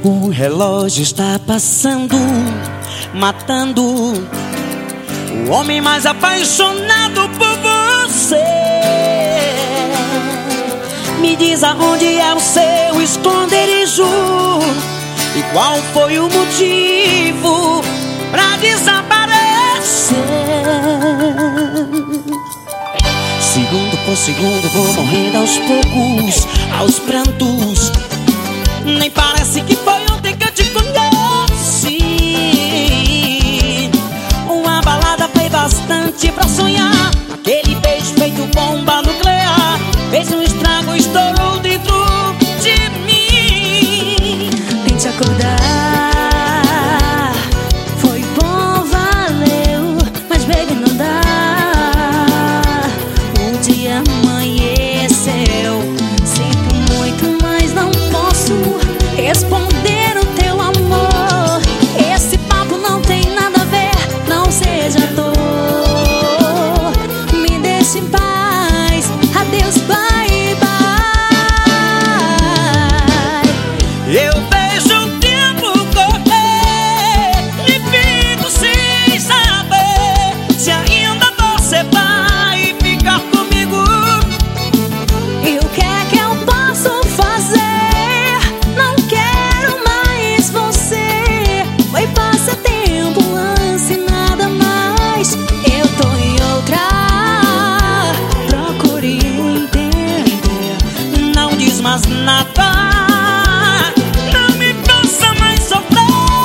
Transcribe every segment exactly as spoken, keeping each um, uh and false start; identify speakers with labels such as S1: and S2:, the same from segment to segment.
S1: O relógio está passando, matando o homem mais apaixonado por você. Me diz aonde é o seu esconderijo e qual foi o motivo pra desaparecer. Segundo por segundo vou morrendo aos poucos, aos prantos. Nem parece que foi ontem que eu te conheci. Uma balada foi bastante pra sonhar. Aquele beijo feito bomba nuclear fez um estrago, estourou dentro de mim.
S2: Tente acordar, foi bom, valeu, mas baby não dá. O dia amanheceu, sinto muito, mas não posso responder o teu amor. Esse papo não tem nada a ver, não seja dor. Me deixe em paz, adeus, bye, bye.
S1: Eu vejo o tempo correr e fico sem saber se ainda você vai ficar comigo.
S2: E o que é que eu posso fazer? Não quero mais você. Foi passatempo, lance, nada mais. Eu tô em outra, procure entender.
S1: Não diz mais nada, não me faça mais sofrer.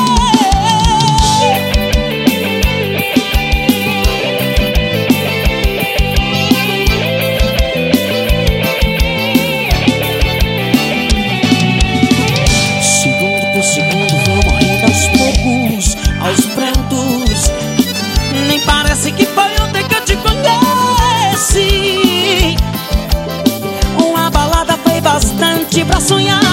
S1: Segundo por segundo vou morrendo aos poucos, aos prantos. Nem parece que foi ontem que eu te conheci. Uma balada foi bastante pra sonhar.